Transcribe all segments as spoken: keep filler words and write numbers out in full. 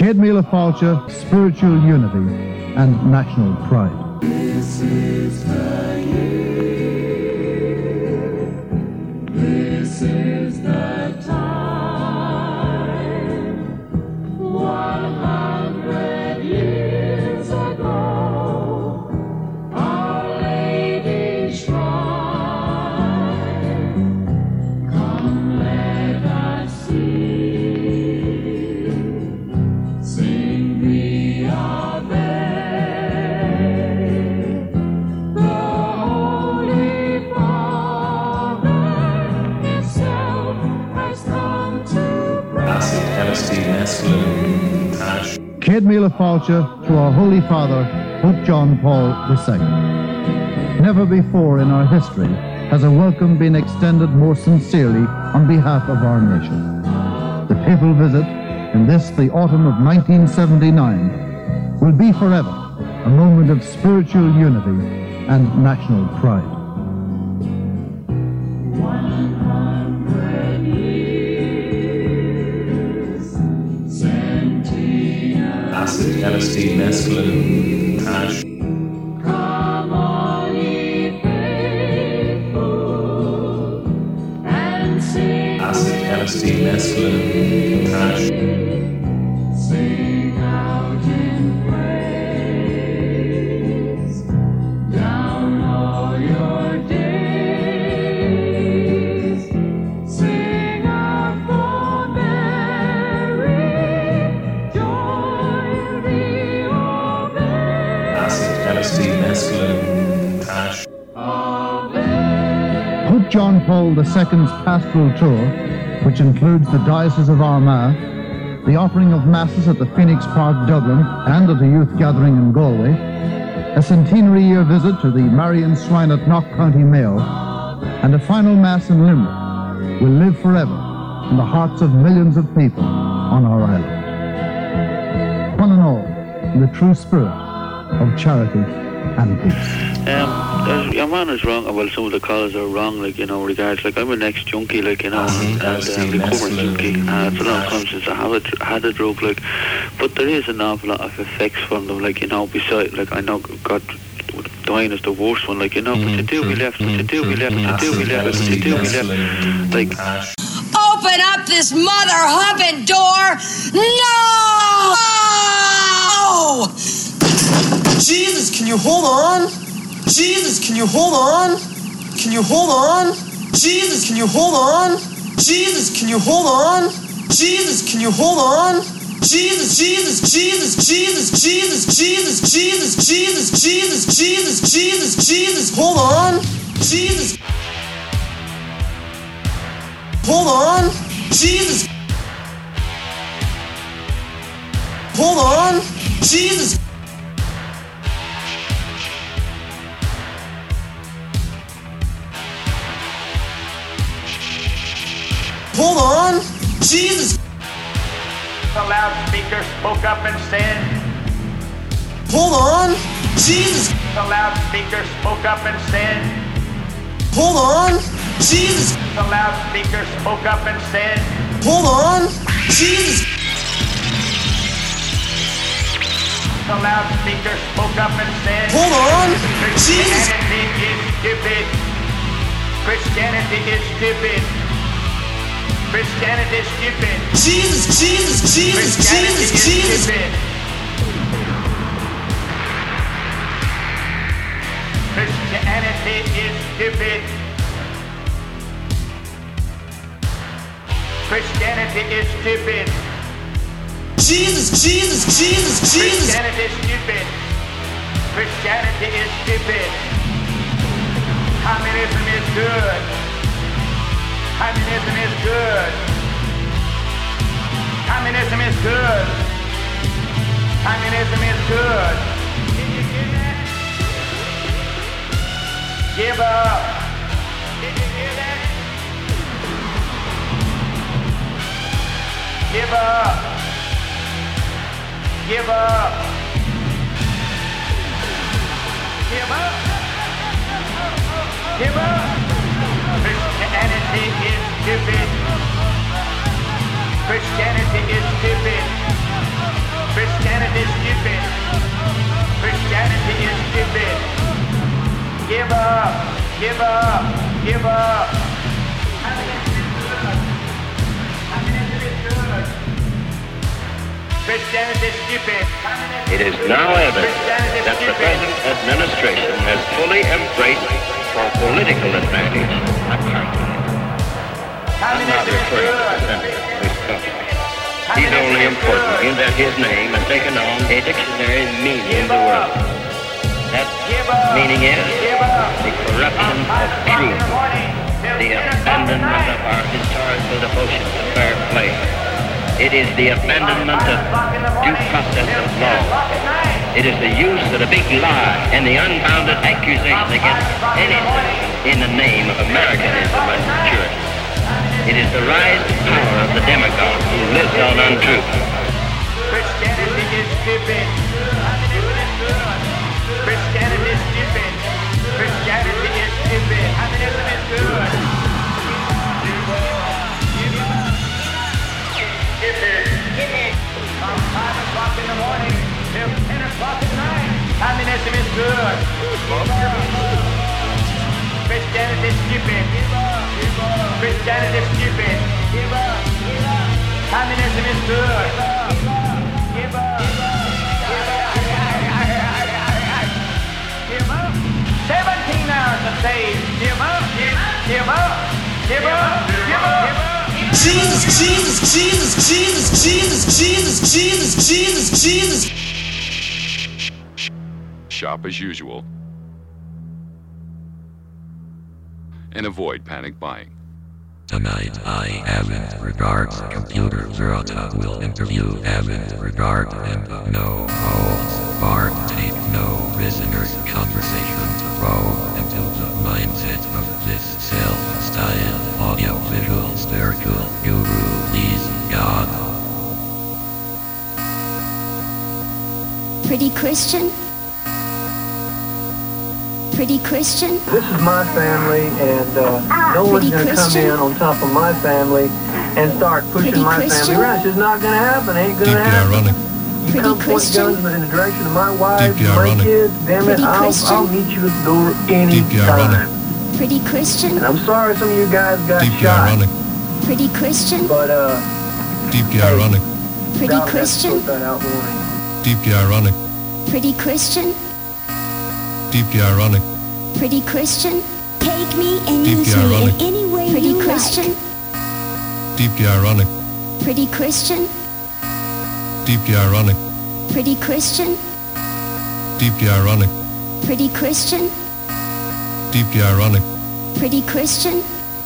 Céad Míle Fáilte, spiritual unity and national pride. This is the year. This is the time. One hundred years ago, Our Lady shrine. Come, let us see. Sing the Ave. Céad Míle Fáilte to our Holy Father, Pope John Paul the Second. Never before in our history has a welcome been extended more sincerely on behalf of our nation. The papal visit in this, the autumn of nineteen seventy-nine, will be forever a moment of spiritual unity and national pride. Celestine Mesclun Ash. Come all ye faithful and sing. Acid Celestine Mesclun Ash. Sing out in praise down all your days. Sing out for Mary, joy the Celestine Mesclun Ash. Pope John Paul the Second's pastoral tour, which includes the Diocese of Armagh, the offering of masses at the Phoenix Park, Dublin, and at the youth gathering in Galway, a centenary year visit to the Marian Shrine at Knock County Mayo, and a final mass in Limerick, will live forever in the hearts of millions of people on our island. One and all, in the true spirit of charity and peace. Um, your man is wrong. Well, some of the callers are wrong, like, you know, regards, like, I'm an ex-junkie, like, you know, and, and um, recovering junkie. Uh, it's a long time since I have a, had a drug, like, but there is an awful lot of effects from them, like, you know, besides, like, I know God, dying is the worst one, like, you know, but they do be left, but they do be left, but they do be left, but they do be left, like... Open up this mother humping door! No! Jesus, can you hold on? Jesus, can you hold on? Can you hold on? Jesus, can you hold on? Jesus, can you hold on? Jesus, can you hold on? Jesus, Jesus, Jesus, Jesus, Jesus, Jesus, Jesus, Jesus, Jesus, Jesus, Jesus, Jesus, hold on. Jesus. Hold on. Jesus. Hold on. Jesus. Hold on. Jesus. The loudspeaker spoke up and said, Hold on. Jesus. The loudspeaker spoke up and said, Hold on. Jesus. The loudspeaker spoke up and said, Hold on. Jesus. The loudspeaker spoke up and said, Hold on. Jesus. Christianity is stupid. Christianity is stupid. Christianity is stupid. Jesus, Jesus, Jesus, Christianity Jesus, is Jesus. stupid. Christianity is stupid. Christianity is stupid. Jesus, Jesus, Jesus, Jesus. Christianity is stupid. Christianity is stupid. Communism is good. Communism is good. Communism is good. Communism is good. Can you hear that? Give up. Can you hear that? Give up. Give up. Give up. Give up. Christianity is stupid. Christianity is stupid. Give up, give up, give up. Christianity is stupid. It is now evident that the present administration has fully embraced for political advantage apartheid. I'm not referring to the senator, Wisconsin. He's only important in that his name has taken on a dictionary meaning in the world. That meaning is the corruption of truth, the abandonment of our historical devotion to fair play. It is the abandonment of due process of law. It is the use of the big lie and the unbounded accusation against any citizen in the name of Americanism and purity. It is the rise to power of the demagogue who lives on untruth. Christianity is stupid. Christianity is stupid. Christianity is stupid. Communism is good. Stupid. From five o'clock in the morning till ten o'clock at night. Communism is good. Christianity is stupid. Christianity is stupid. Communism is good. Give up. Give up. Seventeen hours a day. Give up. Give up. Give up. Give up. Jesus, Jesus, Jesus, Jesus, Jesus, Jesus, Jesus, Jesus, Jesus. Shop as usual. And avoid panic buying. Tonight I, Avant Regards Computer Zerota, will interview Avant Regard and the no holds barred take no prisoners conversation to probe into the mindset of this self-styled audio-visual spiritual guru, please God. Pretty Christian? Pretty Christian? This is my family, and uh, no one's going to come in on top of my family and start pushing Pretty my Christian? family around. It's just not going to happen. It ain't going to happen. ironic. You Pretty come point Christian? guns in the direction of my wife, Deeply my ironic. kids, damn it, Pretty I'll, Christian? I'll meet you at the door any Deeply ironic. time. Pretty Christian? And I'm sorry some of you guys got Deeply shot, ironic. Pretty Christian? but uh, Deeply ironic. Pretty God has to Christian? put that out warning. Deeply ironic. Pretty Christian? Deeply ironic. Pretty Christian? Take me and Deeply use me ironic. in any way Pretty you Christian? like. Deeply ironic. Pretty Christian? Deeply ironic. Pretty Christian? Deeply ironic. Pretty Christian? Deeply ironic. Pretty Christian?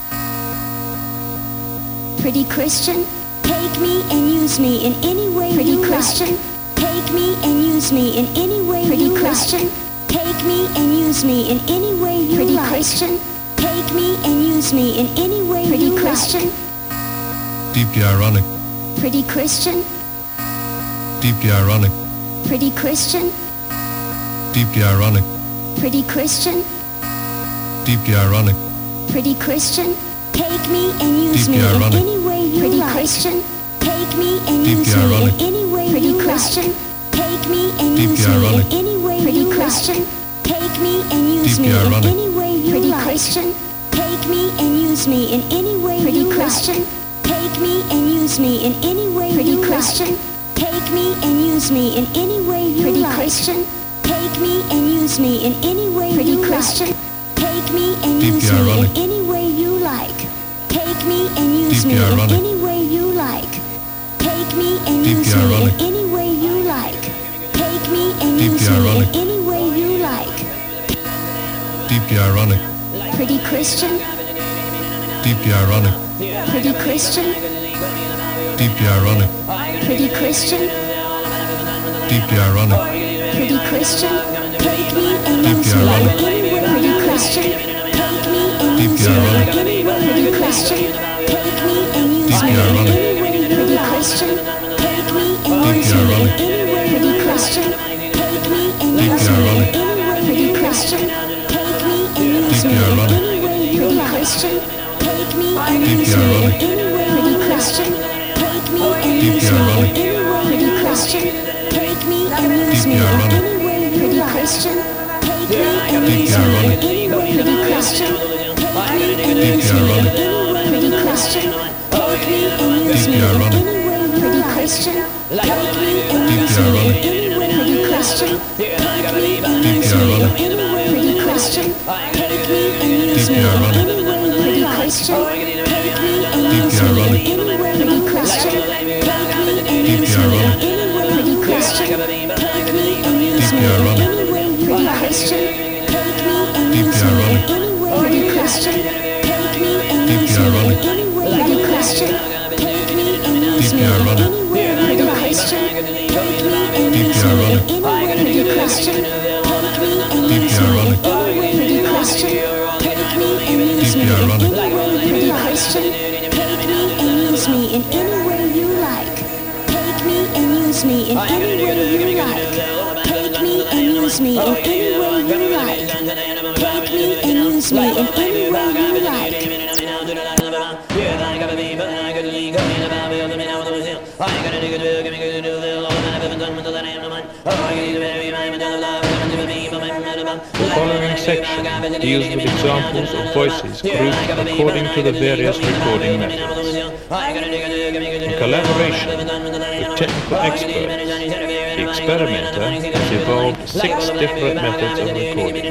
Pretty Christian? Take me and use me in any way Pretty you Christian? like. Take me and use me in any way Pretty you Christian? like. Take me and use me in any way you Pretty like. Christian? Take me and use me in any way Pretty you Christian? like. Deeply ironic. Pretty Christian? Deeply ironic. Pretty Christian? Deeply ironic. Pretty Christian? Deeply ironic. Pretty Christian? Take me and use Deeply me in ironic. any way you Pretty like. Christian? Take me and Deeply use me ironic. in any way Pretty you Christian? like. Take me and Deeply use me ironic. in any way Pretty you Christian? like. Take me and use Deeply me in ironic. any way you Pretty like. Christian? Take me and use me in any way Pretty you Christian? like. Take me and use me in any way Pretty you Christian? like. Take me and use me in any way you Pretty like. Christian? Take me and use me in any way Pretty you Christian? like. Take me and Deeply use me ironic. in any way you like. Take me and use Deeply me in ironic. any way you like. Take me and Deeply use me ironic. in any way you like. Take me and Deeply use me ironic. in any way you like. Deeply ironic. Pretty Christian? Deeply ironic. Pretty Christian? Deeply ironic. Pretty Christian? Deeply ironic. Pretty Christian? Take me and Deeply use me in ironic. any way Pretty you Christian? like. Take me and Deeply use me in ironic. any way Pretty you Christian? like. Take me and use Deeply me in ironic. any way you Pretty like. Christian? Take me and Deeply use me in ironic. any way Pretty you Christian? like. Take me and Deeply use me in ironic. any way Pretty you Christian? like. Take me and use Deeply me in ironic. any way you Pretty like. Christian? Take me and Deeply use me in ironic. any way Pretty you Christian? like. Take me and Deeply use me in ironic. any way Pretty you Christian? like. Take me and use Deeply me in ironic. any way you Pretty like. Christian? Take Take me and Deeply use me ironic. in any way you Christian. Take me and use me in any way pretty Christian. Take me and use me in any way pretty Christian. Take me and use me in any way pretty Christian. Take me and use me in any way pretty Christian. Take me and use me in any way pretty Christian. Take me and use me in any way pretty Christian. Take me and use me in any way pretty Christian. Take me and use me in any way pretty Christian. Take me and use me in any way pretty Christian. Take me and use me in any way pretty Christian. Take me and use me in any way pretty Christian. Take me and use me in any way pretty Christian. Take me and use me in any way pretty Christian. Take me and use me in any way pretty Christian. Take me and use me in any way you like. Take me and use me in any way you like. Take me and use me in any way you like. Take me and use me in any way you like. The following section deals with examples of voices grouped according to the various recording methods. In collaboration with technical experts, the experimenter has evolved six different methods of recording.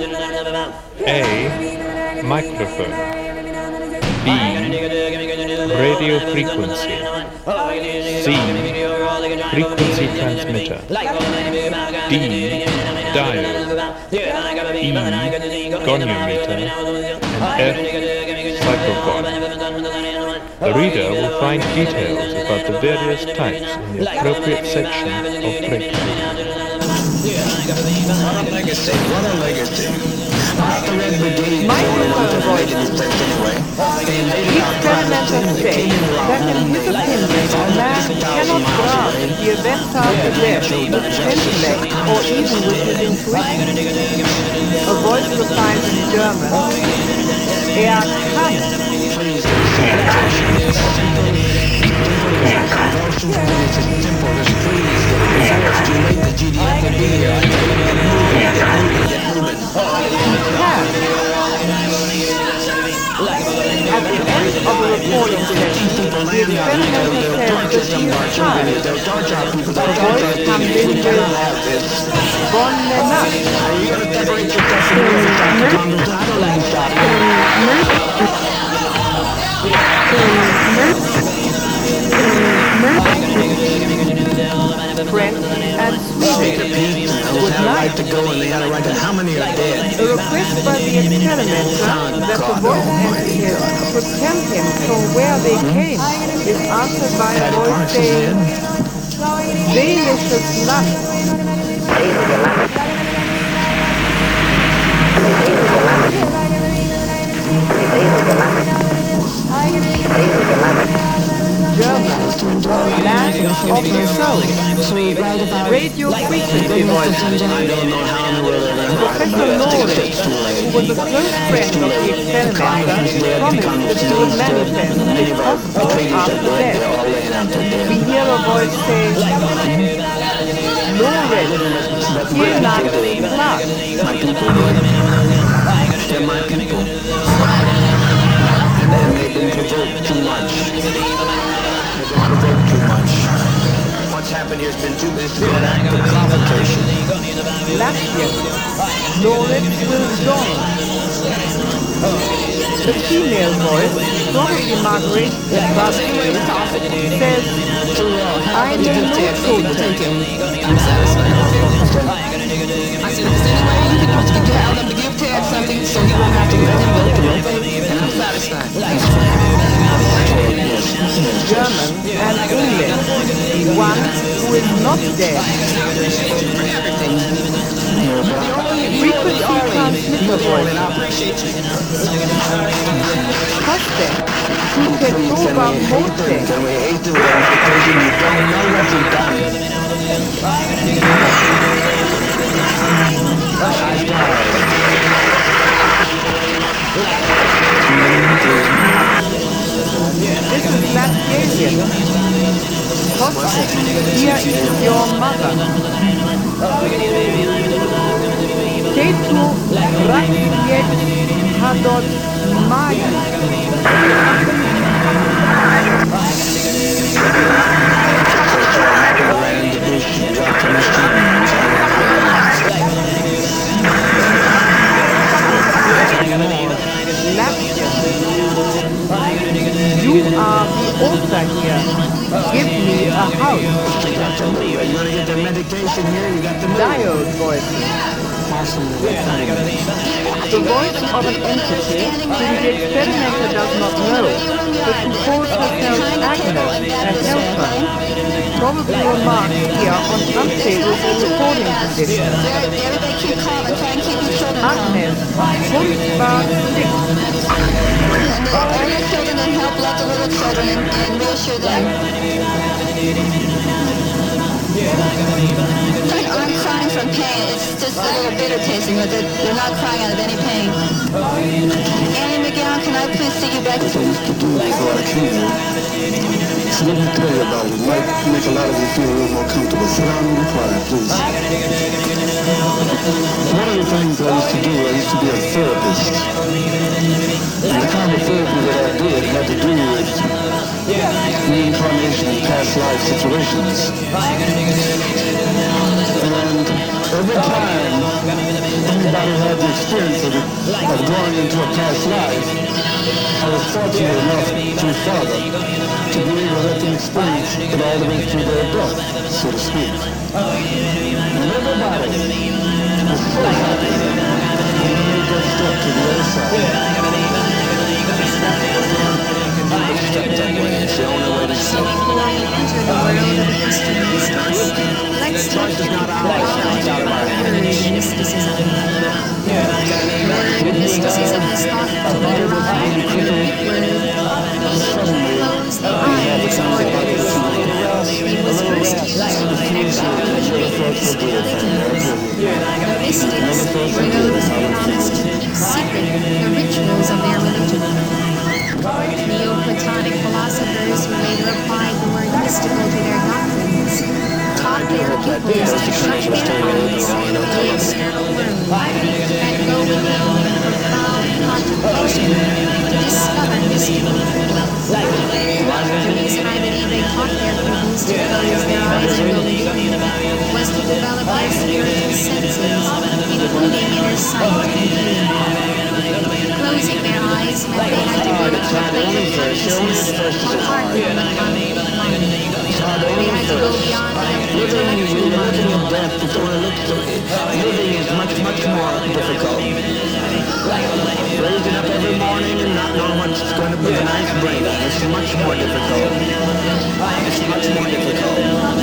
A. Microphone. B. Radio frequency. C. Frequency transmitter. D. Diode. E. Goniometer. And F. Cyclophone. The reader will find details about the various types in the appropriate section of breakthrough. What a legacy, what a legacy. After Red Brigade Microphone voices. The experimenter states that in his opinion, man cannot grasp the events after death with his intellect or even with his intuition. A voice replies in German, er kann. At the end of the recording session, the experimenter says that he is tired. The voice comes in with bonne nacht. French and Swedish. Good night. To go and they had to write how many are dead. A request by the experimenter that the voice entities should tell him from where they came is answered by a voice saying, Seelisches Land. German, land of the soul, radio frequency voices. Professor Norris, who was a close friend of the experimenter, promised that he would manifest if possible after death. We hear a voice say, Norris, here lies class. They're my people. And then they've been provoked too much. Provoked too much. What's happened here has been too big to be an act of provocation. Latvian, Norris will join. The female voice, probably Margaret Busby, says, I know no children. I'm satisfied. I said, is there any way you can put the out of the gift tag something so he won't have to let him go through it? And I'm satisfied. German and English, one who is not dead. Frequency transmitter voice. Coste, who can talk about Morte. This is Latvian. Coste, here is your mother. Jesu Rakiet Hadot Magi. You are the author here. Give me a house. Diode voice. The voice of an entity whom the experimenter does not know, but who calls herself Agnes and Helper. Probably remarks here on unfavorable recording conditions. Agnes, Bundesbahn six. All your children and help love the little children and, and reassure them. I'm crying from pain. It's just a little bitter tasting, but they're, they're not crying out of any pain. Annie McGowan, can I please see you back? What I used to do before I came here. So let me tell you about it. It might make a lot of you feel a little more comfortable. Sit down and be quiet, please. One of the things I used to do, I used to be a therapist. And the kind of therapy that I did had to do with reincarnation and past life situations. And every time anybody had the experience of, it, of going into a past life, I was fortunate enough through Father to be able to let them experience it all the way through their death, so to speak. And everybody was so happy when they got stuck to the other side. It's the only way to So before we enter the world of Eastern mystics, let's look at the theology of word mysticism. Word mysticism is thought to be derived from the Greek word close the eyes or ears. It was first used in connection with Greeks and Pagans. The mystics were those who promised to keep secret the rituals of their religion. Neoplatonic philosophers who later applied the word mystical to their doctrines taught their pupils to shut their eyes to the external world and go within in profound contemplation to discover mystical truths. The reason I believe they taught their pupils to close their eyes and go within was to develop their spiritual senses, including inner sight and hearing. Closing their eyes meant they had to go to a plane of consciousness apart from the cognitive mind. They had to go beyond the intellectual mind. Living is much, much more difficult. Raising up every morning and not knowing what's going to be a nice brain. It's much more difficult. It's much more difficult.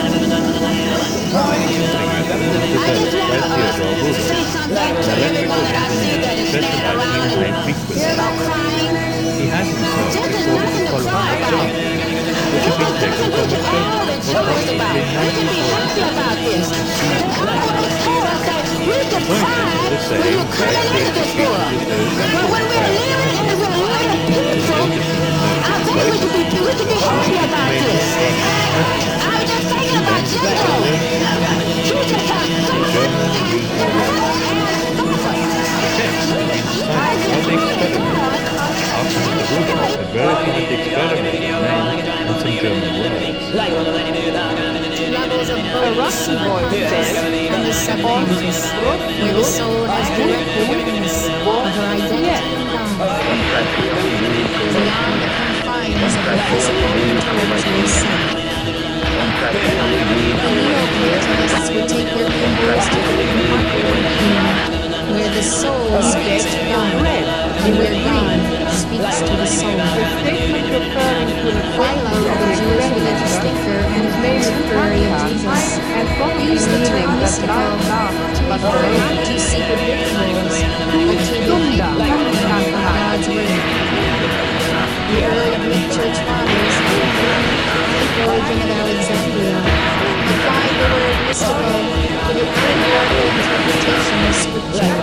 I just want to say something to everyone that I see that is standing around about crying. He has himself There's nothing to cry about. which has been taken from the All the joys about it. We can be happy about this. Come on, let's tell us that we can cry when you're coming into this world. But when we're living in the world, we're the people. I think we can be, we can be happy about this. I was just thinking about Jingo. He just has so much verified the experiment name and some German words. Levels of Russian voices and the subconscious, where the soul has direct awareness of her identity in God, beyond the confines of the physical intellectual self. The Neo-Platonists would take their pupils to the compartment where the soul speaks to God, and where God speaks to the soul. Philo, the Jewish religious thinker and contemporary of Jesus, used the term mystical to refer not to secret rituals, but to the deep meaning of God's word. The early Greek church fathers, Origen of Alexandria, applied the word mystical to the allegorical interpretation of Scripture.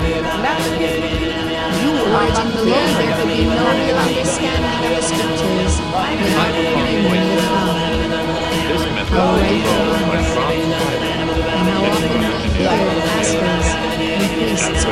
Origen believed there could be no real understanding of the Scriptures without union with God. How rightful and how often we hear pastors and priests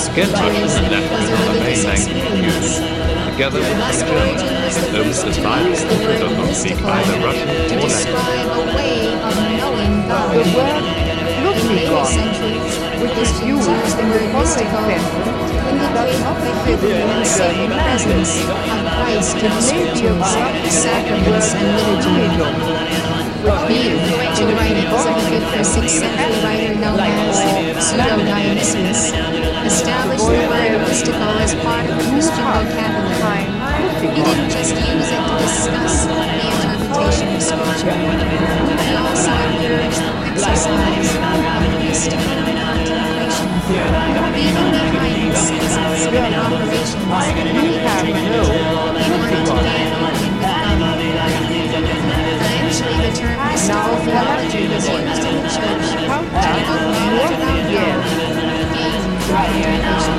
Again, Russian and Latvian are the main languages used, together with some German, though Mister Stein does not speak either Russian or Latin. describe a way of knowing God. The word Ludwigos, centuries, which is used in the following sentence, does not fit the in unseen presence of Christ in the scriptures, sacraments, and liturgy. The to the writings of the fifth or sixth century writer known as Pseudo-Dionysius established the word mystical as part of the Christian vocabulary. He didn't just use it to discuss the interpretation of Scripture. He also encouraged the exercise of mystical contemplation. Even behind the scenes of spirit operations, he had in order to gain union with God. Eventually, the term mystical theology was used in the church to denote knowledge about God gained through contemplation.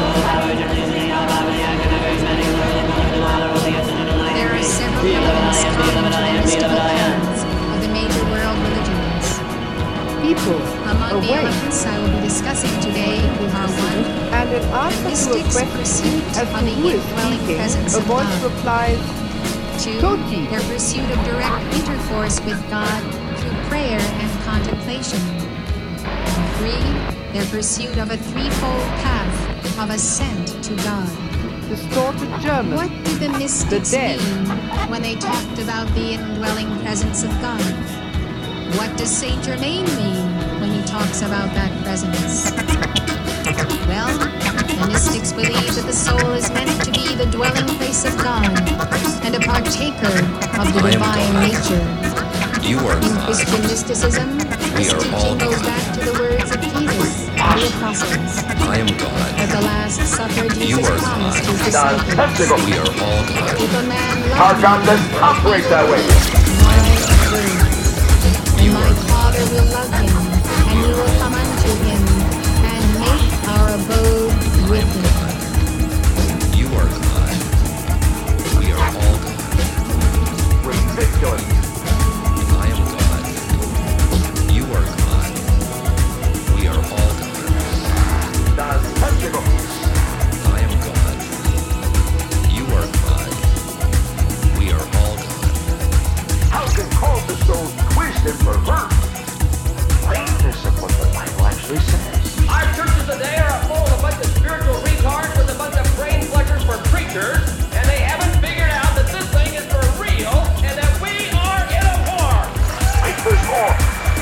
There are several elements common to the mystical paths of the major world religions. People Among the awake. elements I will be discussing today are one, And in answer to a mystics' question pursuit as of to the who is indwelling speaking, presence a of voice God. replies, Two, Toti. their pursuit of direct intercourse with God through prayer and contemplation. Three, their pursuit of a threefold path of ascent to God. distorted German. What did the mystics The dead. mean when they talked about the indwelling presence of God? What does Saint Germain mean when he talks about that presence? Well, the mystics believe that the soul is meant to be the dwelling place of God and a partaker of the I am divine God. nature. You are In God. Christian mysticism, We this are all teaching goes God. back to the words of Jesus and the apostles. I am God. At the Last Supper, You Jesus are promised God. his disciples, We are all God. if a man Our loves God me, doesn't operate that way. my word, and my Father will love him, and we will come unto him, and make our abode with him. You are God. We are all God. Ridiculous. I am God. You are God. We are all God. Nonsensical. I am God. You are God. We are all God. How can call the soul twist and pervert? This is what the Bible actually says. Our churches today are full of a bunch of spiritual retards with a bunch of brain flushers for preachers, and they haven't figured out that this thing is for real and that we are in a war. Wait, there's more.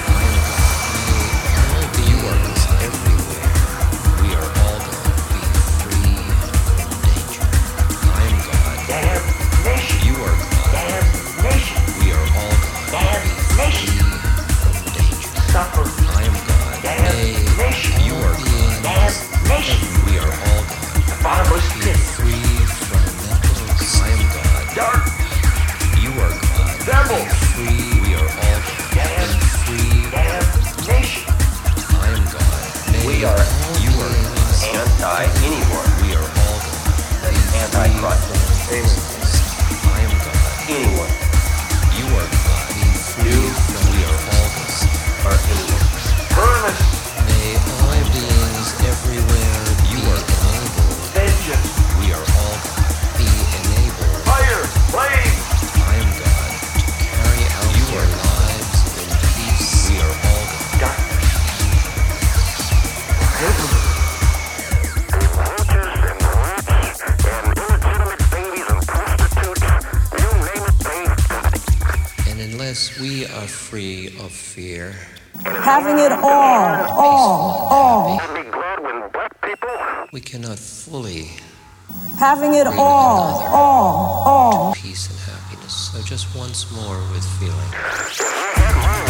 You are God everywhere. We are all God. Be free from danger. I am God. Damn nation. You are God. Damn nation. We are all God. Damn Be nation. free from danger. Suffer. I am God. Damn nation. You are God. Damn nation. We are all God. The bottomless Be pit. free from mental. I am God. Dark. You are God. Devil. Be free. We are all God. Damn. Be free. Damn nation. I am God. We are You are God. anti-anyone. We are all God. Be Antichrist. free from I am God. Anyone. You are God. Be free from we are all God. Or anyone. Burn us. May all beings everywhere you are enabled. Vengeance. We are all God. Be enabled. Fire. Flame. I am God. To carry out your lives in peace. We are all God. Darkness. And unless we are free of fear, Having it all, all, all. we cannot fully Having it all, all, all. peace and happiness. So just once more with feeling.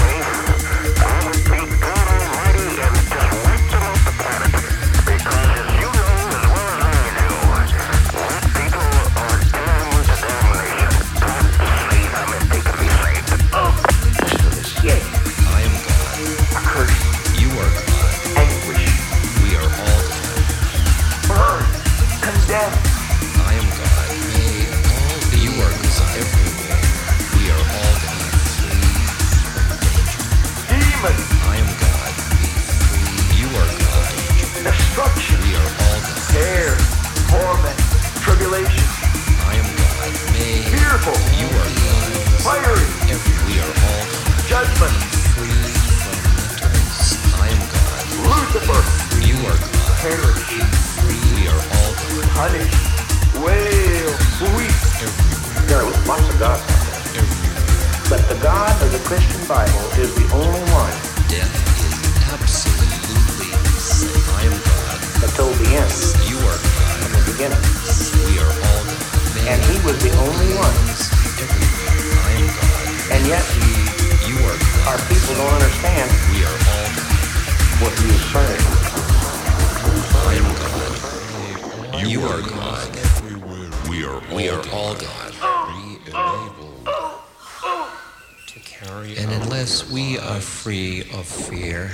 I am God. You are God. Anguish. We are all God. Burn. Condemn. I am God. May all be you are God everywhere. We are all God. Free from danger. Demon. I am God. Be free. You are God. Destruction. We are all God. honey, well, sweet. There are lots of gods out there. But the God of the Christian Bible is the only one. Death is absolutely sin. I am God. That told the end. You are God. From the beginning. We are all God. And he was the only one. Everywhere. I am God. And yet, you are God. Our people don't understand. We are all God. What he is saying. I am God. You are God. We are we are all God. To carry and unless we are free of fear,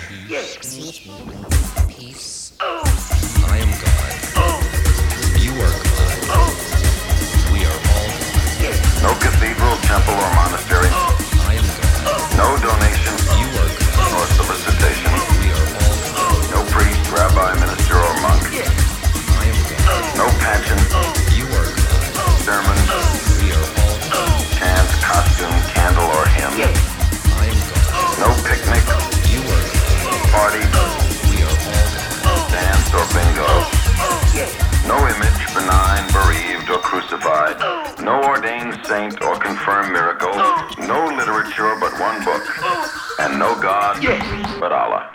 peace. I am God. You are God. We are all God. No cathedral, temple, or monastery. I am God. No donation. You are God. Nor solicitation. We are all God. No priest, rabbi, minister, or monk. I am God. No pension. You are God. Sermons. We are all God. Chant, costume, candle, or hymn. I am God. No picnic. You are God. Party. We are all God. Dance or bingo. No image, benign, bereaved, or crucified. No ordained saint or confirmed miracle. No literature but one book. And no God but Allah.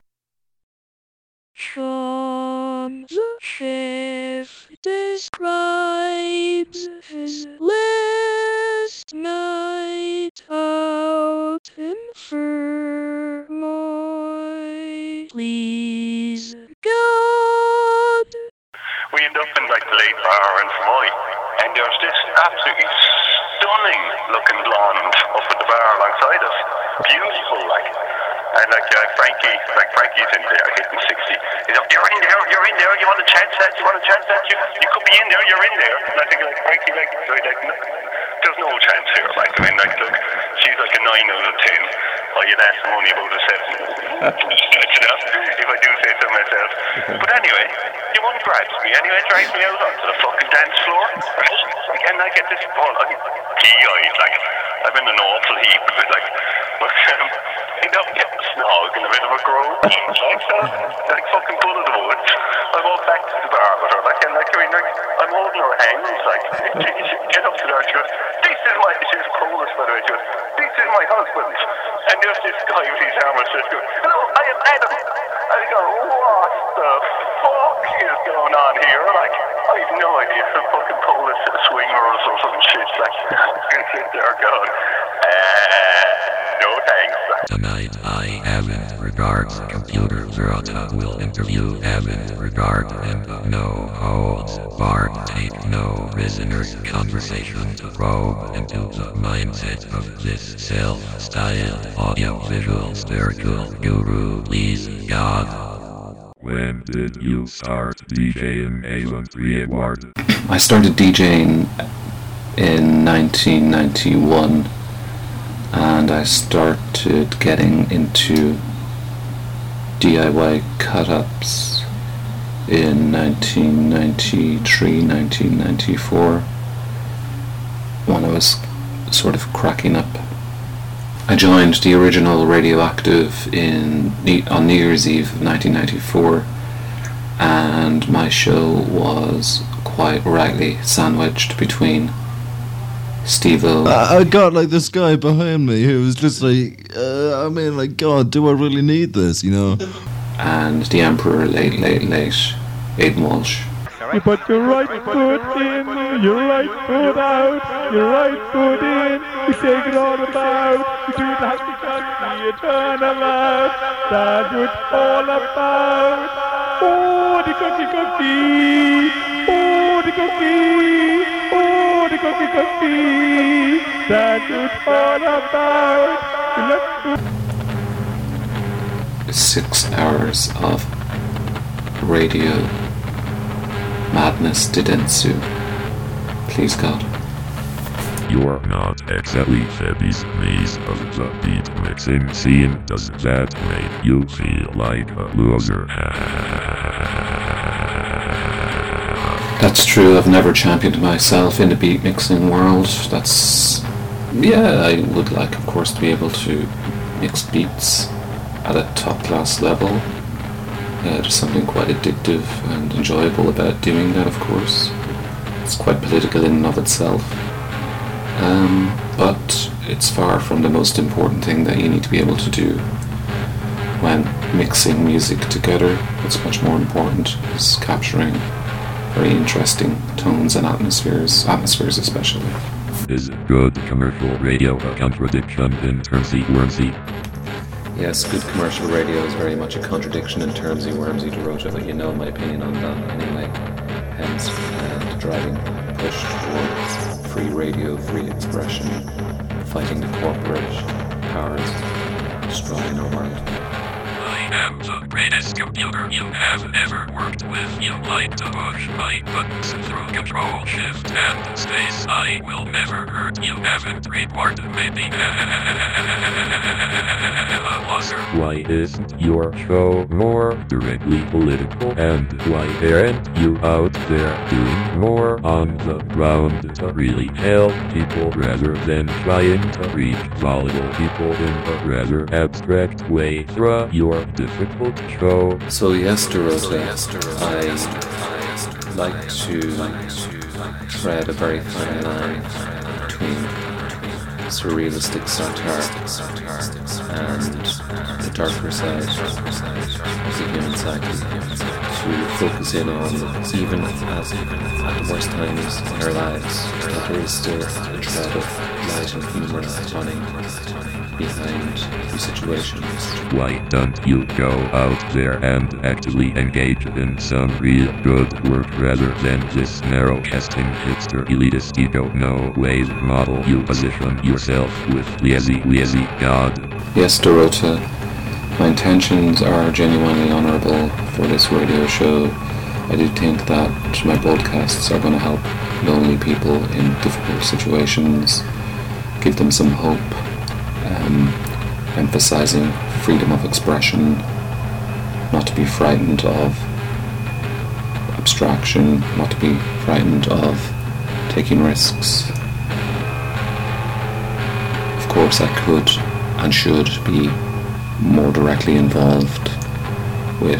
Sean the Chef describes his last night out in Fermoy. Please, God. We end up in like the late bar in Fermoy, and there's this absolutely stunning looking blonde up at the bar alongside us. Beautiful, like. And like uh, Frankie, like Frankie's in there, hitting sixty. He's like, you're in there, you're in there, you want a chance that, you want a chance that, you, you could be in there, you're in there. And I think like Frankie, like, so like, no, there's no chance here. Like, I mean, like, look, she's like a nine out of ten. Oh, you'd ask them only about a seven. You know, if I do say so myself. But anyway, he one grabs me, anyway, drags me out onto the fucking dance floor. Right? And I get this ball, I'm key-eyed, like, I'm in an awful heap, but like, but, um, you know, get the snog in the middle of a grove, like, so, like, fucking bull of the woods. I walk back to the bar with her, like, and like, I mean, like, I'm holding her hands, like, get up to her, she goes, this is my, she's Polish, by the way, she goes, this is my husband. And there's this guy with his arm and says, hello, I am Adam. And I go, what the fuck is going on here? Like, I have no idea, some fucking Polish swingers or some shit, like, they're going, uh, no thanks. Tonight I haven't regard computer Zerota will interview haven't regard and no holds barred take no prisoners conversation to probe into the mindset of this self-styled audio-visual spiritual guru please God. When did you start DJing Alan Reward? I started DJing in nineteen ninety-one. And I started getting into D I Y cut-ups in nineteen ninety-three, nineteen ninety-four, when I was sort of cracking up. I joined the original Radioactive in on New Year's Eve of nineteen ninety-four, and my show was quite rightly sandwiched between Steve-O. I, I got like this guy behind me who was just like, uh, I mean, like, God, do I really need this, you know? And the Emperor, late, late, late, Aidan Walsh. You put your right foot in, your right foot out, your right foot in, you shake it all about, you do it like the country, you turn about, that's what it's all about. Oh, the cookie cookie, oh, the cookie, oh, the cookie cookie, that's what it's all about. Six hours of radio madness did ensue. Please God. You're not exactly the business of the beat mixing scene. Does that make you feel like a loser? That's true. I've never championed myself in the beat mixing world. That's... yeah, I would like, of course, to be able to mix beats at a top class level Uh, there's something quite addictive and enjoyable about doing that, of course. It's quite political in and of itself. Um, but it's far from the most important thing that you need to be able to do when mixing music together. What's much more important is capturing very interesting tones and atmospheres, atmospheres especially. Is good commercial radio a contradiction in termsy-wormsy? Yes, good commercial radio is very much a contradiction in termsy-wormsy, Dorota, but you know my opinion on that anyway. Hence, uh, the driving push towards free radio, free expression, fighting the corporate powers destroying our world. I am the greatest computer you have ever worked with. You like to push my buttons through Control, Shift, and Space. I will never hurt you. Haven't reported maybe. Why isn't your show more directly political? And why aren't you out there doing more on the ground to really help people rather than trying to reach volatile people in a rather abstract way through your difficult show? So yes, Dorota, I like to tread a very fine line between surrealistic satire and the darker side of the human psyche, to focus in on, even at, at the worst times in our lives, that there is still a thread of light and humour and funny behind the situations. Why don't you go out there and actually engage in some real good work rather than this narrow-casting hipster elitist ego no ways model you position yourself with lazy lazy god? Yes, Dorota, my intentions are genuinely honourable for this radio show. I do think that my broadcasts are going to help lonely people in difficult situations, give them some hope, um, emphasising freedom of expression, not to be frightened of abstraction, not to be frightened of taking risks. Of course, I could and should be more directly involved with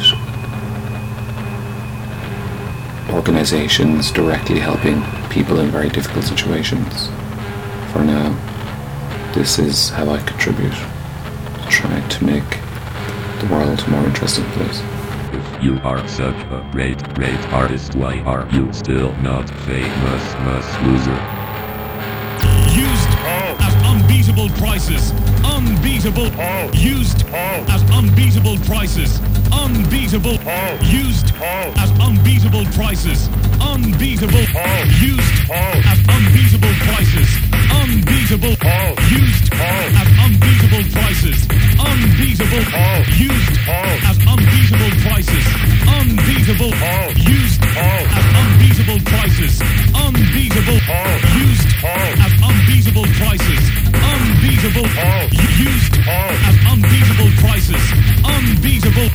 organisations directly helping people in very difficult situations. For now, this is how I contribute to try to make the world a more interesting place. If you are such a great, great artist, why are you still not famous, must loser? Used at unbeatable prices. Unbeatable. Used at unbeatable prices. Unbeatable. Used at unbeatable prices. Unbeatable. Used at unbeatable prices. Unbeatable. Used at unbeatable prices. Unbeatable. Used at unbeatable prices. Unbeatable. Used at unbeatable prices. Unbeatable. Used at unbeatable prices. Unbeatable. Used at unbeatable prices. Unbeatable.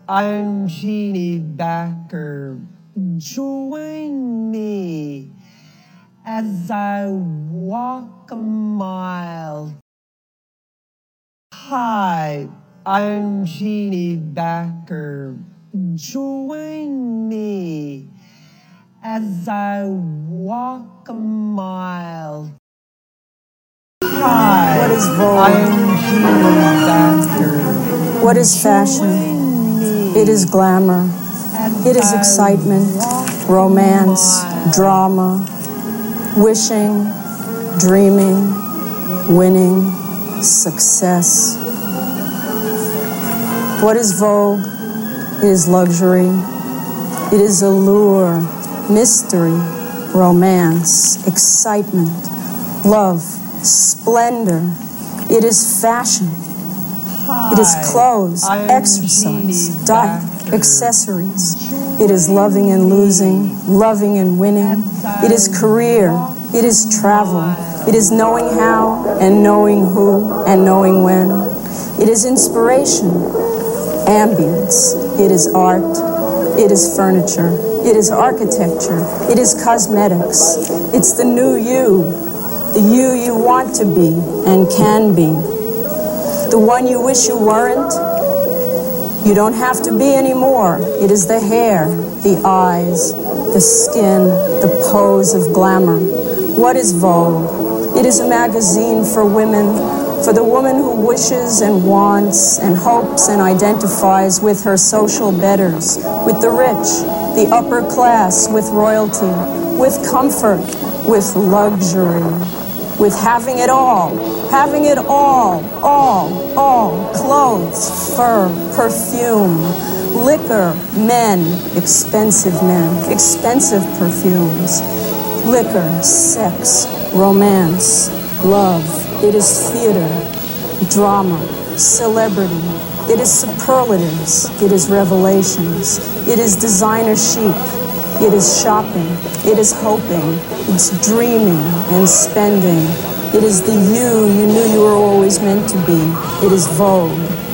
I'm Jeannie Backer. Join me as I walk a mile. Hi, I'm Jeannie Backer. Join me as I walk a mile. Hi, What is Vogue? I'm Jeannie Backer. What is fashion? It is glamour. It is excitement, romance, drama, wishing, dreaming, winning, success. What is Vogue? It is luxury. It is allure, mystery, romance, excitement, love, splendor. It is fashion. It is clothes, exercise, diet, accessories. It is loving and losing, loving and winning. It is career. It is travel. It is knowing how and knowing who and knowing when. It is inspiration, ambience. It is art. It is furniture. It is architecture. It is cosmetics. It's the new you, the you you want to be and can be. The one you wish you weren't, you don't have to be anymore. It is the hair, the eyes, the skin, the pose of glamour. What is Vogue? It is a magazine for women, for the woman who wishes and wants and hopes and identifies with her social betters, with the rich, the upper class, with royalty, with comfort, with luxury, with having it all. Having it all, all, all. Clothes, fur, perfume, liquor, men, expensive men, expensive perfumes, liquor, sex, romance, love. It is theater, drama, celebrity. It is superlatives. It is revelations. It is designer chic. It is shopping. It is hoping. It's dreaming and spending. It is the you you knew you were always meant to be. It is Vogue.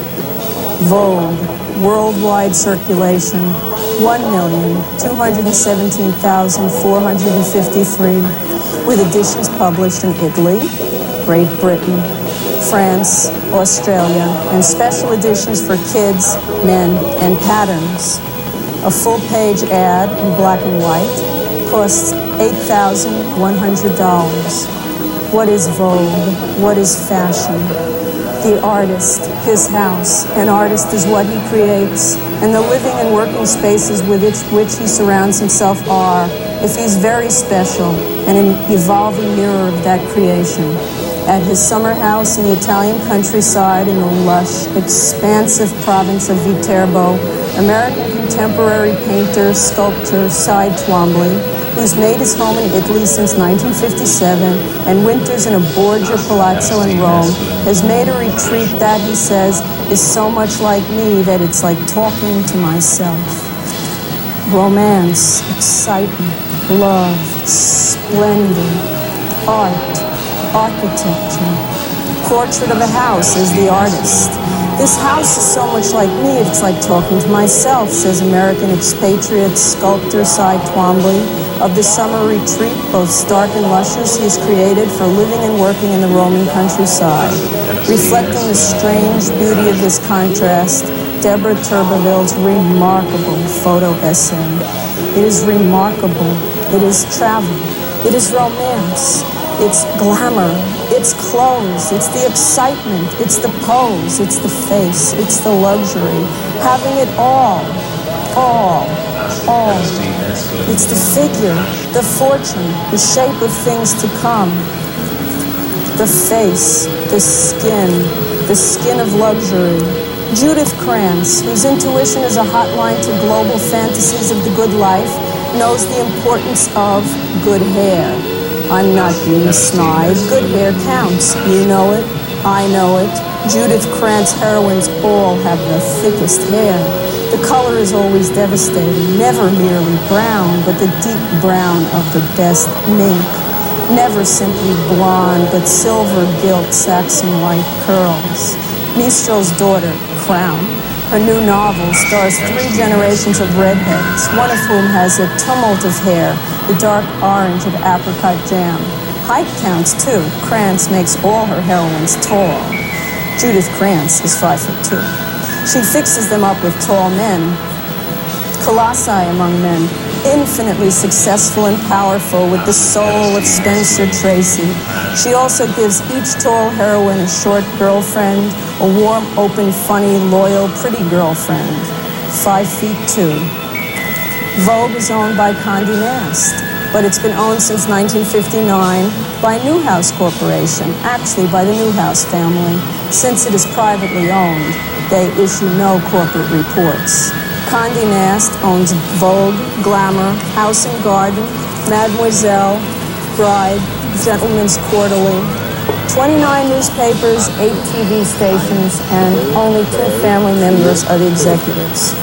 Vogue, worldwide circulation, one million two hundred seventeen thousand four hundred fifty-three, with editions published in Italy, Great Britain, France, Australia, and special editions for kids, men, and patterns. A full-page ad in black and white costs eight thousand one hundred dollars. What is Vogue? What is fashion? The artist, his house. An artist is what he creates, and the living and working spaces with which, which he surrounds himself are, if he's very special, and an evolving mirror of that creation. At his summer house in the Italian countryside in the lush, expansive province of Viterbo, American contemporary painter, sculptor Cy Twombly, who's made his home in Italy since nineteen fifty-seven and winters in a Borgia Palazzo in Rome, has made a retreat that, he says, is so much like me that it's like talking to myself. Romance, excitement, love, splendor, art, architecture. Portrait of a house as the artist. This house is so much like me, it's like talking to myself, says American expatriate sculptor Cy Twombly. Of the summer retreat, both stark and luscious, he has created for living and working in the Roman countryside. Reflecting the strange beauty of this contrast, Deborah Turbeville's remarkable photo essay. It is remarkable. It is travel. It is romance. It's glamour. It's clothes. It's the excitement. It's the pose. It's the face. It's the luxury. Having it all. All. All. It's the figure, the fortune, the shape of things to come. The face, the skin, the skin of luxury. Judith Krantz, whose intuition is a hotline to global fantasies of the good life, knows the importance of good hair. I'm not being snide. Good hair counts. You know it. I know it. Judith Krantz heroines all have the thickest hair. The color is always devastating, never merely brown, but the deep brown of the best mink. Never simply blonde, but silver gilt Saxon white curls. Mistral's daughter, Crown, Her new novel stars three generations of redheads, one of whom has a tumult of hair, the dark orange of apricot jam. Height counts, too. Krantz makes all her heroines tall. Judith Krantz is five foot two. She fixes them up with tall men, colossi among men, infinitely successful and powerful with the soul of Spencer Tracy. She also gives each tall heroine a short girlfriend, a warm, open, funny, loyal, pretty girlfriend. Five feet two. Vogue is owned by Condé Nast, but it's been owned since nineteen fifty-nine by Newhouse Corporation, actually by the Newhouse family. Since it is privately owned, they issue no corporate reports. Condé Nast owns Vogue, Glamour, House and Garden, Mademoiselle, Bride, Gentleman's Quarterly, twenty-nine newspapers, eight T V stations, and only two family members are the executives.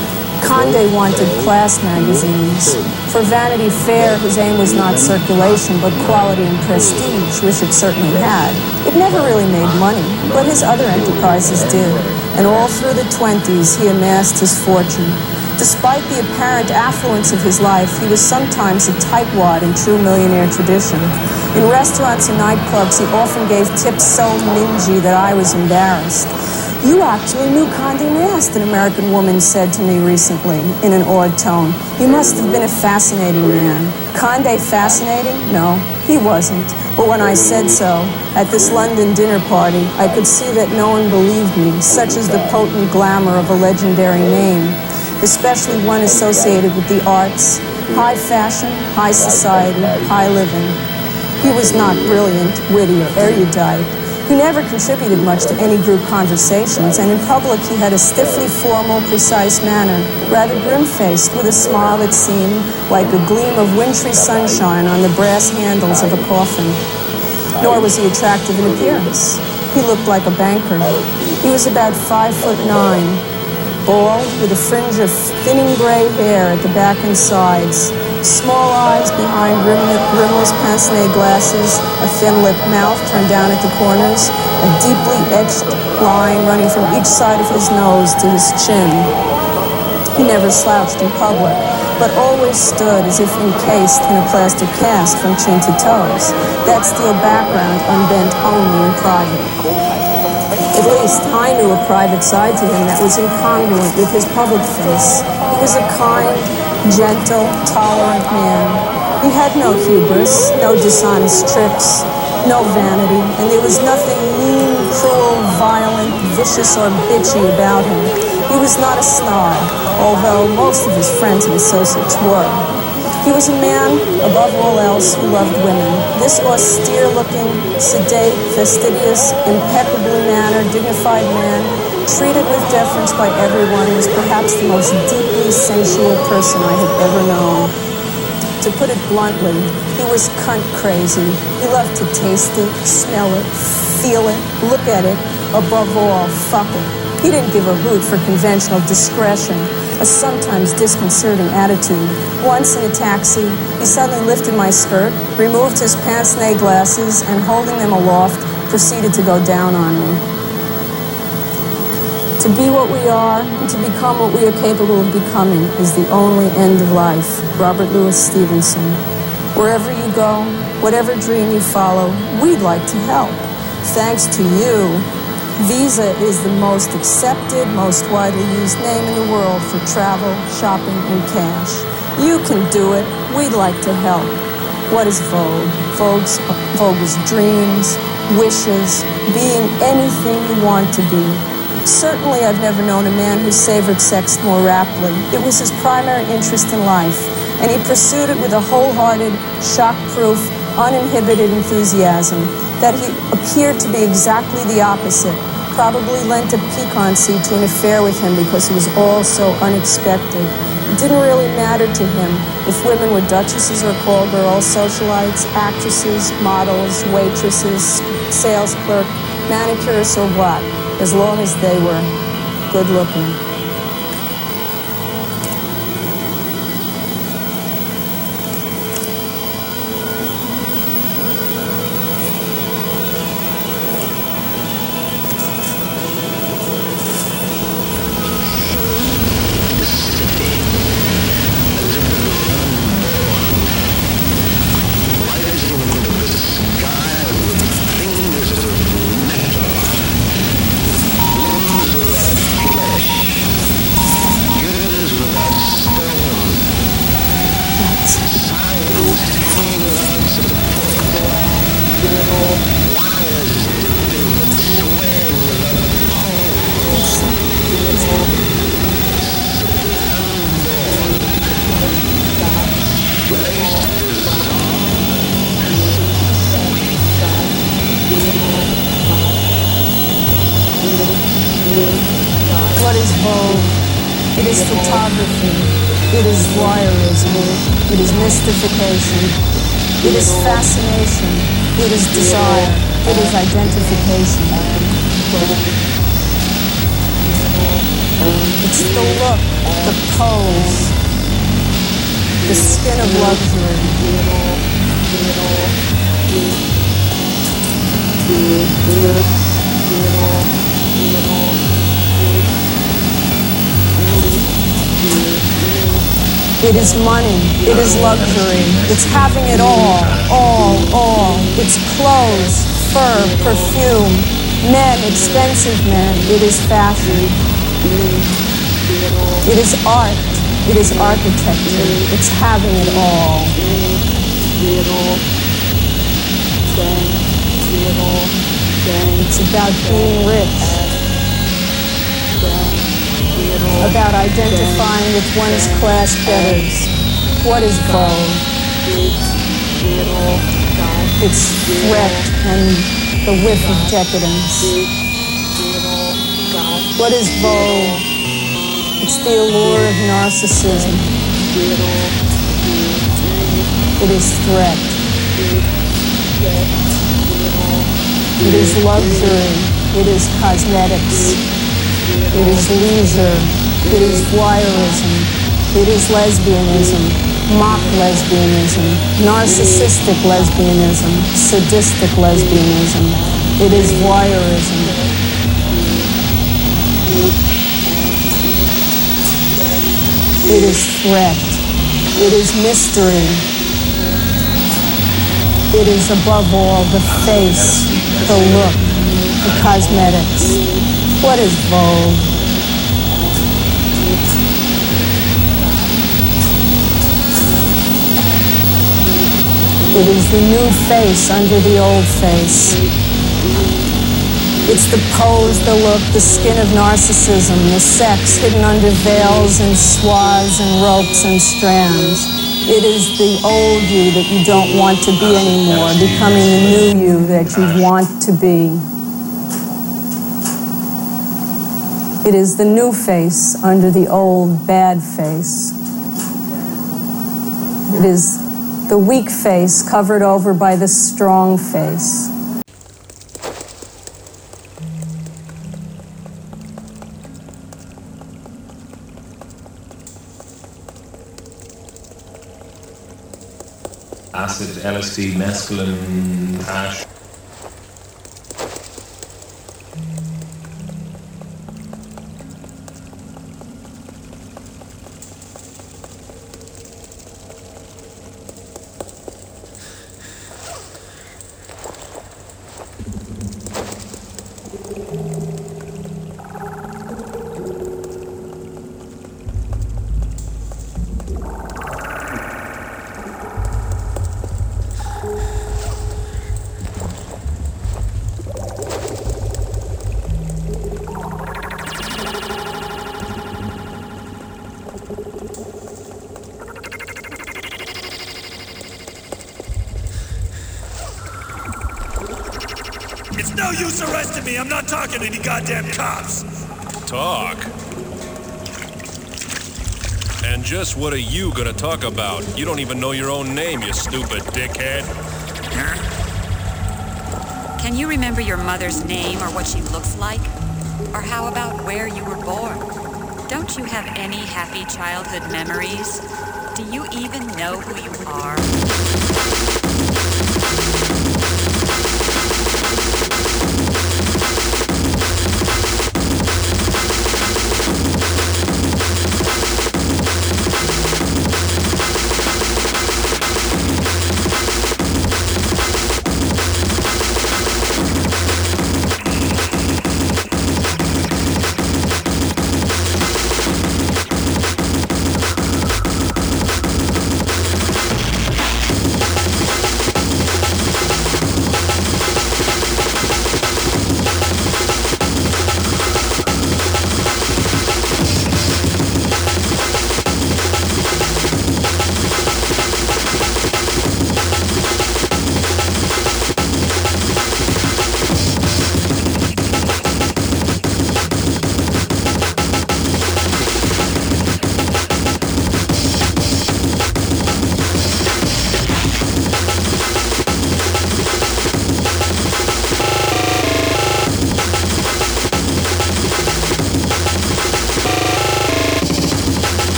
Condé wanted class magazines. For Vanity Fair, his aim was not circulation, but quality and prestige, which it certainly had. It never really made money, but his other enterprises did. And all through the twenties, he amassed his fortune. Despite the apparent affluence of his life, he was sometimes a tightwad in true millionaire tradition. In restaurants and nightclubs, he often gave tips so mingy that I was embarrassed. "You actually knew Condé Nast," an American woman said to me recently in an awed tone. "You must have been a fascinating man." Condé fascinating? No, he wasn't. But when I said so, at this London dinner party, I could see that no one believed me, such is the potent glamour of a legendary name, especially one associated with the arts, high fashion, high society, high living. He was not brilliant, witty, or erudite. He never contributed much to any group conversations, and in public he had a stiffly formal, precise manner, rather grim-faced, with a smile that seemed like a gleam of wintry sunshine on the brass handles of a coffin. Nor was he attractive in appearance. He looked like a banker. He was about five foot nine, bald, with a fringe of thinning gray hair at the back and sides, small eyes behind rimless pince-nez glasses, a thin-lipped mouth turned down at the corners, a deeply etched line running from each side of his nose to his chin. He never slouched in public, but always stood as if encased in a plaster cast from chin to toes, that steel background unbent only in private. At least I knew a private side to him that was incongruent with his public face. He was a kind, gentle, tolerant man. He had no hubris, no dishonest tricks, no vanity, and there was nothing mean, cruel, violent, vicious, or bitchy about him. He was not a snob, although most of his friends and associates were. He was a man, above all else, who loved women. This austere-looking, sedate, fastidious, impeccably mannered, dignified man, treated with deference by everyone, was perhaps the most deeply sensual person I had ever known. To put it bluntly, he was cunt crazy. He loved to taste it, smell it, feel it, look at it, above all, fuck it. He didn't give a hoot for conventional discretion, a sometimes disconcerting attitude. Once in a taxi, he suddenly lifted my skirt, removed his pince-nez glasses, and holding them aloft, proceeded to go down on me. To be what we are, and to become what we are capable of becoming, is the only end of life. Robert Louis Stevenson. Wherever you go, whatever dream you follow, we'd like to help. Thanks to you, Visa is the most accepted, most widely used name in the world for travel, shopping, and cash. You can do it. We'd like to help. What is Vogue? Vogue's, Vogue is dreams, wishes, being anything you want to be. Certainly, I've never known a man who savored sex more raptly. It was his primary interest in life, and he pursued it with a wholehearted, shock-proof, uninhibited enthusiasm that he appeared to be exactly the opposite, probably lent a piquancy to an affair with him because it was all so unexpected. It didn't really matter to him if women were duchesses or call girls, socialites, actresses, models, waitresses, sales clerk, manicurists, or what, as long as they were good looking. It is photography. It is voyeurism. It is mystification. It is fascination. It is desire. It is identification. It's the look, the pose, the skin of luxury. It is money, it is luxury, it's having it all, all, all. It's clothes, fur, perfume, men, expensive men. It is fashion. It is art, it is architecture, it's having it all. It's about being rich, about identifying with one's class betters. What is Vogue? It's threat and the whiff of decadence. What is Vogue? It's the allure of narcissism. It is threat. It is luxury. It is cosmetics. It is leisure. It is voyeurism. It is lesbianism. Mock lesbianism. Narcissistic lesbianism. Sadistic lesbianism. It is voyeurism. It is threat. It is mystery. It is above all the face, the look, the cosmetics. What is Vogue? It is the new face under the old face. It's the pose, the look, the skin of narcissism, the sex hidden under veils and swathes and ropes and strands. It is the old you that you don't want to be anymore, becoming the new you that you want to be. It is the new face under the old bad face. It is the weak face covered over by the strong face. Acid, L S D, mescaline, hash. It's no use arresting me. I'm not talking to any goddamn cops. Talk? And just what are you gonna talk about? You don't even know your own name, you stupid dickhead. Huh? Can you remember your mother's name or what she looks like? Or how about where you were born? Don't you have any happy childhood memories? Do you even know who you are?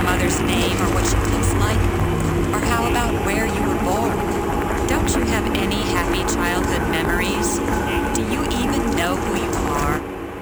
mother's name or what she looks like? Or how about where you were born? Don't you have any happy childhood memories? Do you even know who you are?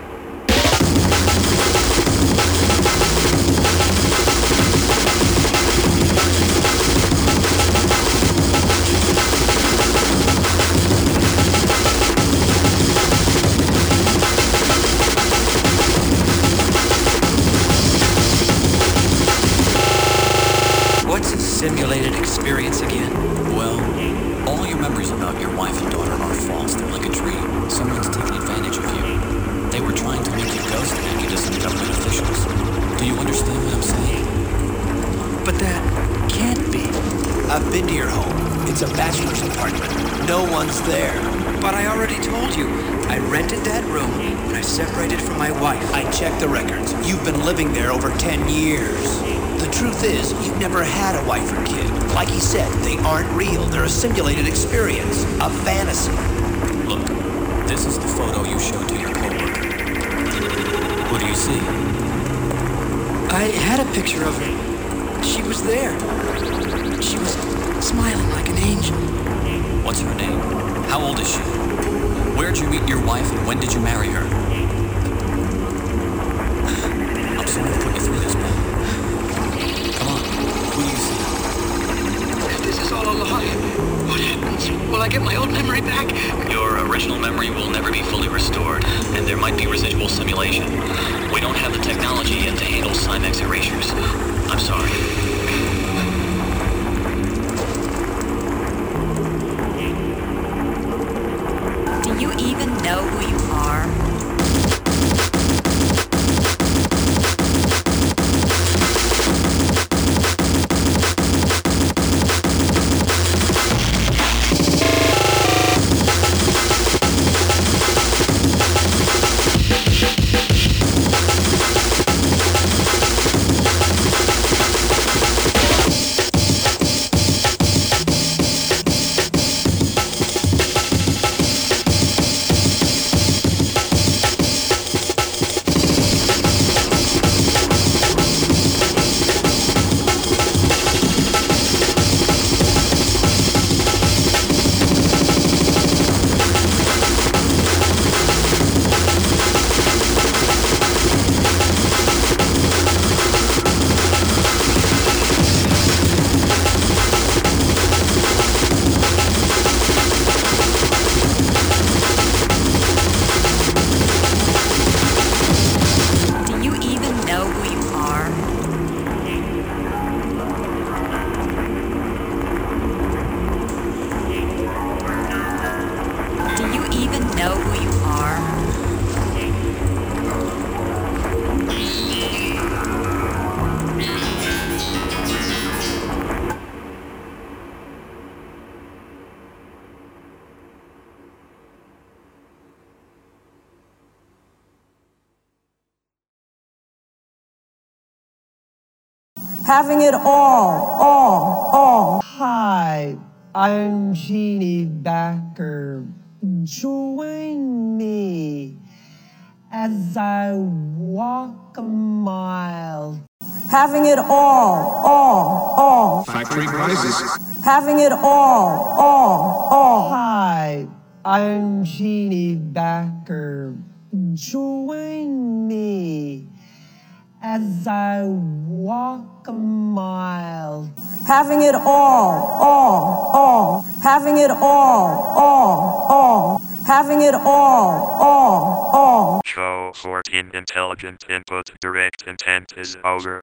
What's a simulated experience again? Well, all your memories about your wife and daughter are false. They're like a dream. Someone's taking advantage of you. They were trying to make you ghost and you to some government officials. Do you understand what I'm saying? But that can't be. I've been to your home. It's a bachelor's apartment. No one's there. But I already told you. I rented that room when I separated from my wife. I checked the records. You've been living there over ten years. The truth is, you've never had a wife or kid. Like he said, they aren't real. They're a simulated experience. A fantasy. Look, this is the photo you showed to your coworker. What do you see? I had a picture of her. She was there. She was smiling like an angel. What's her name? How old is she? Where'd you meet your wife and when did you marry her? I'm sorry to put you through this, man. Come on, who do you see? If this is all a lie, what happens? Will I get my old memory back? Your original memory will never be fully restored, and there might be residual simulation. We don't have the technology yet to handle Cymex erasures. I'm sorry. Do you even know who you are? Having it all, all, all. Hi, I'm Jeannie Backer. Join me as I walk a mile. Having it all, all, all. Factory prices. Having it all, all, all. Hi, I'm Jeannie Backer. Join me as I walk a mile. Having it all, all, all. Having it all, all, all. Having it all, all, all. Show fourteen intelligent input direct intent is over.